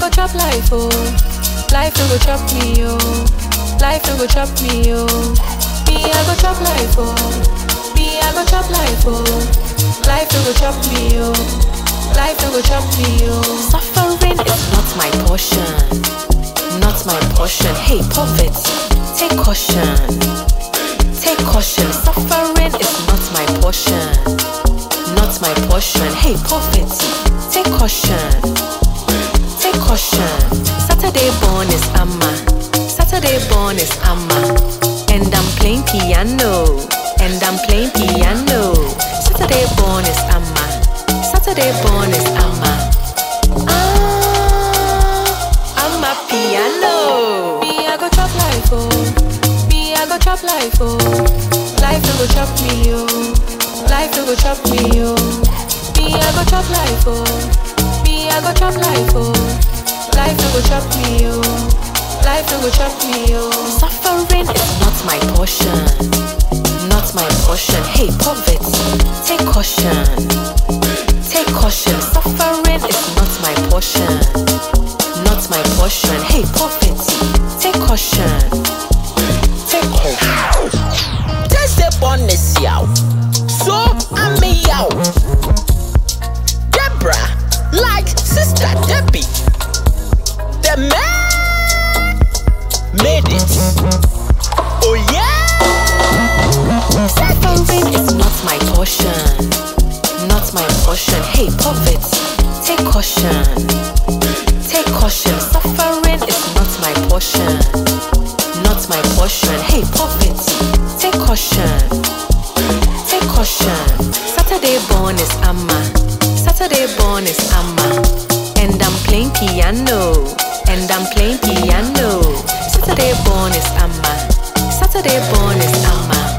go chop life, oh. Life no go chop me, oh. Life no go chop me, oh. Me, I go chop life, oh. Me, I go chop life, oh. Life no go chop me, oh. Life no go chop me, oh. Suffering is not my portion. Not my portion. Hey, poverty, take caution. Take caution. Suffering is not my portion. Not my portion. Hey, poverty, take caution. Take caution. Saturday born is Amma. Saturday born is Amma. And I'm playing piano. And I'm playing piano. Saturday born is Amma. Saturday born is Amma. Amma piano. Me, I go chop life, oh. Me, I go chop life, oh. Life no go chop me, oh. Life no go chop me, oh. Me, I go chop life, oh. Me, I go chop life, oh. Life no go chop me, oh. Life no go chop me, oh. Suffering is not my portion. Not my portion. Hey, poverty, take caution. Take caution. Suffering is not my portion. Not my portion. Hey, poverty, take caution. Take caution. Just a bonus, yow. So I'm a yow. Deborah, like Sister Debbie. The man made it. Oh yeah. Suffering is not my portion. Not my portion. Hey, poverty, take caution. Take caution. Suffering is not my portion. Not my portion. Hey, poverty, take caution. Take caution. Saturday born is Amma. Saturday born is Amma. And I'm playing piano. And I'm playing piano. Saturday born is Amma. Saturday born is Amma.